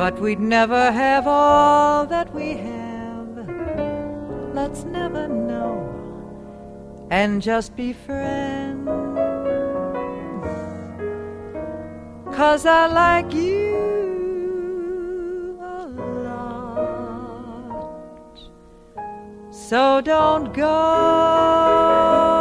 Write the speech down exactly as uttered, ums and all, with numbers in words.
but we'd never have all that we have. Let's never know and just be friends, 'cause I like you a lot. So don't go